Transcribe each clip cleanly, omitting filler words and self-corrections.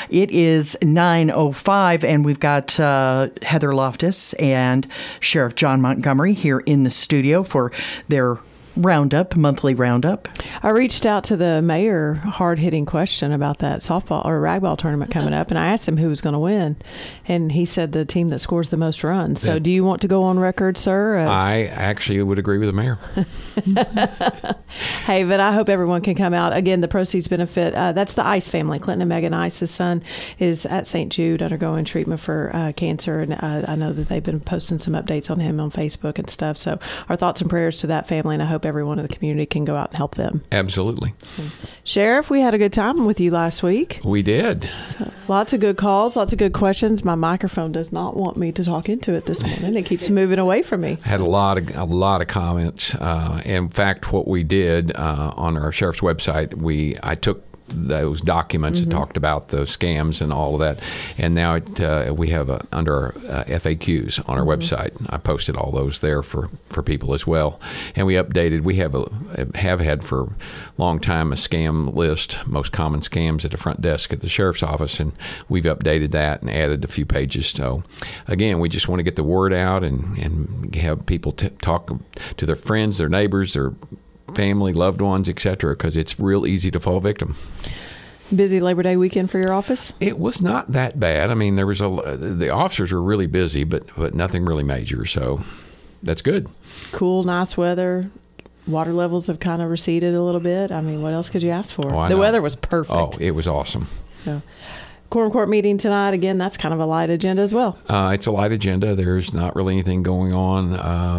It is 9:05, and we've got Heather Loftus and Sheriff John Montgomery here in the studio for their monthly roundup. I reached out to the mayor, hard-hitting question about that softball or ragball tournament coming up, and I asked him who was going to win, and he said the team that scores the most runs. So do you want to go on record, sir? I actually would agree with the mayor. Hey, but I hope everyone can come out. Again, the proceeds benefit, that's the Ice family. Clinton and Megan Ice's son is at St. Jude undergoing treatment for cancer, and I know that they've been posting some updates on him on Facebook and stuff. So our thoughts and prayers to that family, and I hope everyone in the community can go out and help them. Absolutely. Sheriff, we had a good time with you last week. We did. Lots of good calls, lots of good questions. My microphone does not want me to talk into it this morning. It keeps moving away from me. Had a lot of comments. In fact, what we did on our sheriff's website, I took those documents that talked about the scams and all of that, and now we have under FAQs on our website. I posted all those there for people as well, and we updated. We have had for a long time a scam list, most common scams at the front desk at the sheriff's office, and we've updated that and added a few pages. So again, we just want to get the word out and have people talk to their friends, their neighbors, their family, loved ones, etc., because it's real easy to fall victim. Busy Labor Day weekend for your office? It was not that bad. I mean, the officers were really busy, but nothing really major, so that's good. Cool, nice weather. Water levels have kind of receded a little bit. I mean, what else could you ask for? The weather was perfect. Oh, it was awesome. So, Quorum Court meeting tonight. Again, that's kind of a light agenda as well. It's a light agenda. There's not really anything going on.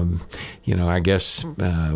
I guess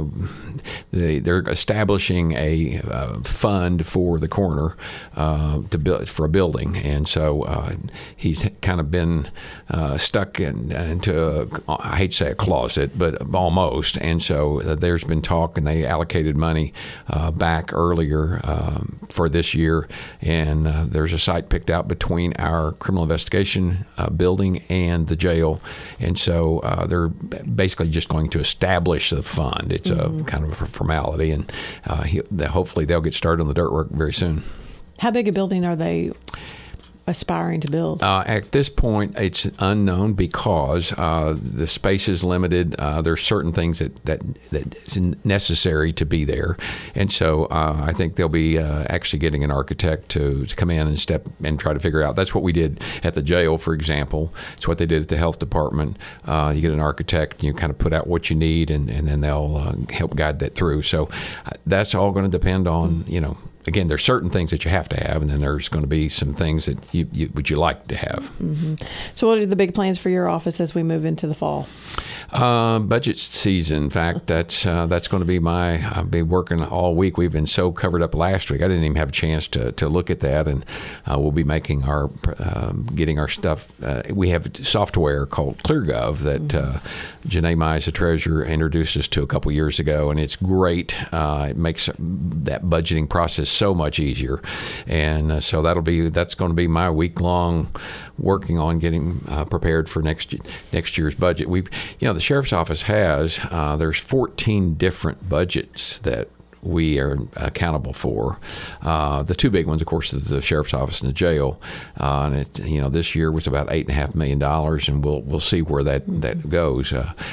they're establishing a fund for the coroner to build for a building, and so he's kind of been stuck into I hate to say a closet, but almost. And so there's been talk, and they allocated money back earlier for this year, and there's a site picked out between our criminal investigation building and the jail, and so they're basically just going to establish the fund. It's a kind of a formality, and hopefully they'll get started on the dirt work very soon. How big a building are they aspiring to build? At this point, it's unknown because the space is limited. There's certain things that is necessary to be there, and so I think they'll be actually getting an architect to come in and try to figure out. That's what we did at the jail, for example. It's what they did at the health department. You get an architect, you kind of put out what you need, and then they'll help guide that through. So that's all going to depend on Again, there's certain things that you have to have, and then there's going to be some things that would you like to have. Mm-hmm. So what are the big plans for your office as we move into the fall? Budget season. In fact, that's going to be I've been working all week. We've been so covered up last week. I didn't even have a chance to look at that, and we'll be making getting our stuff. We have software called ClearGov that Janae Mize, the treasurer, introduced us to a couple years ago, and it's great. It makes that budgeting process so much easier, and so that's going to be my week-long working on getting prepared for next year's budget. The sheriff's office has there's 14 different budgets that we are accountable for. The two big ones, of course, is the sheriff's office and the jail. And this year was about $8.5 million, and we'll see where that goes.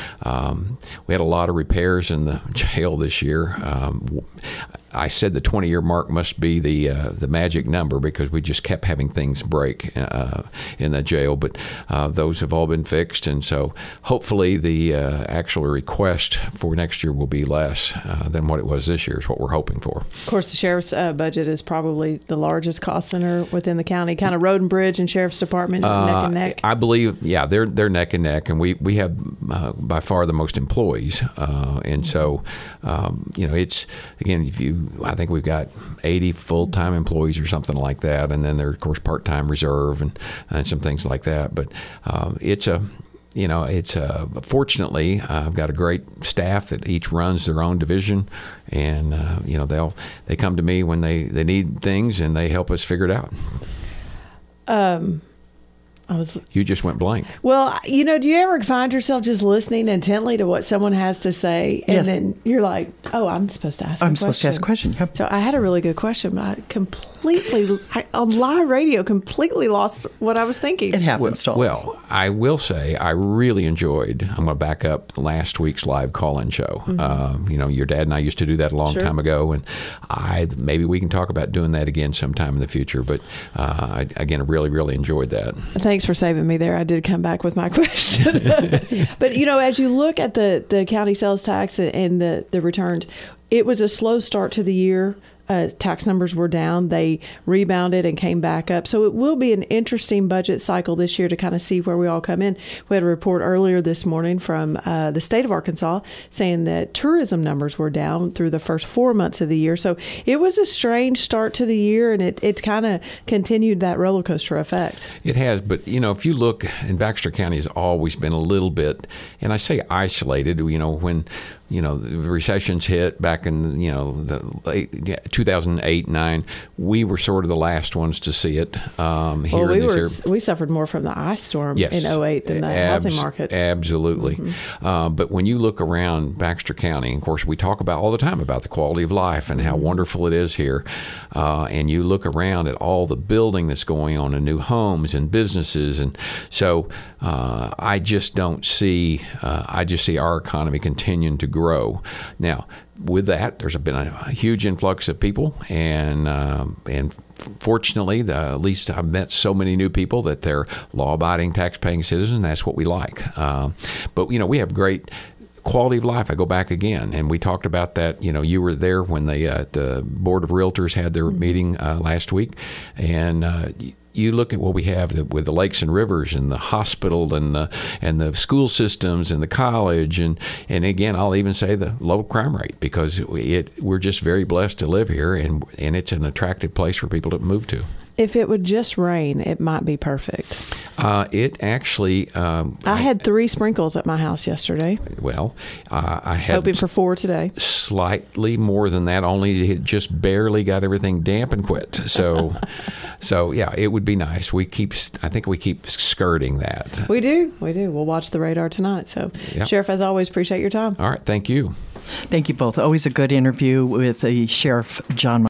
We had a lot of repairs in the jail this year. I said the 20-year mark must be the magic number because we just kept having things break in the jail, but those have all been fixed, and so hopefully the actual request for next year will be less than what it was this year is what we're hoping for. Of course, the sheriff's budget is probably the largest cost center within the county, kind of road and bridge and sheriff's department neck and neck. I believe, they're neck and neck, and we have by far the most employees, and so it's, again, I think we've got 80 full-time employees or something like that, and then there's, of course, part-time reserve and some things like that. But fortunately, I've got a great staff that each runs their own division, and they come to me when they need things, and they help us figure it out. You just went blank. Well, do you ever find yourself just listening intently to what someone has to say, and Yes. then you're like, "Oh, I'm supposed to ask. I'm supposed to ask a question. Yep. So I had a really good question, but on live radio, completely lost what I was thinking. It happens to all of us. Well, I will say I really enjoyed. I'm going to back up last week's live call-in show. Your dad and I used to do that a long Sure. time ago, and maybe we can talk about doing that again sometime in the future. But I really, really enjoyed that. Thanks for saving me there. I did come back with my question. But, as you look at the county sales tax and the returns, it was a slow start to the year. Tax numbers were down. They rebounded and came back up. So it will be an interesting budget cycle this year to kind of see where we all come in. We had a report earlier this morning from the state of Arkansas saying that tourism numbers were down through the first 4 months of the year. So it was a strange start to the year, and it's kind of continued that roller coaster effect. It has, but if you look, and Baxter County has always been a little bit, and I say isolated. When the recessions hit back in the late 2008-9, we were sort of the last ones to see it here in this area. We suffered more from the ice storm Yes. in 2008 than the housing market. Absolutely. But when you look around Baxter County, of course, we talk about all the time about the quality of life and how wonderful it is here. And you look around at all the building that's going on in new homes and businesses. And so I just don't see, I just see our economy continuing to grow. Now, with that, there's been a huge influx of people, and fortunately, at least I've met so many new people that they're law-abiding, tax-paying citizens. And that's what we like. But we have great quality of life. I go back again, and we talked about that. You were there when the Board of Realtors had their meeting last week, and you look at what we have with the lakes and rivers and the hospital and the school systems and the college and again, I'll even say the low crime rate, because we're just very blessed to live here, and it's an attractive place for people to move to. If it would just rain, it might be perfect. It actually... I had 3 sprinkles at my house yesterday. Well, I had... Hoping for 4 today. Slightly more than that, only it just barely got everything damp and quit. So yeah, it would be nice. I think we keep skirting that. We do. We'll watch the radar tonight. So, Yep. Sheriff, as always, appreciate your time. All right, thank you. Thank you both. Always a good interview with the Sheriff John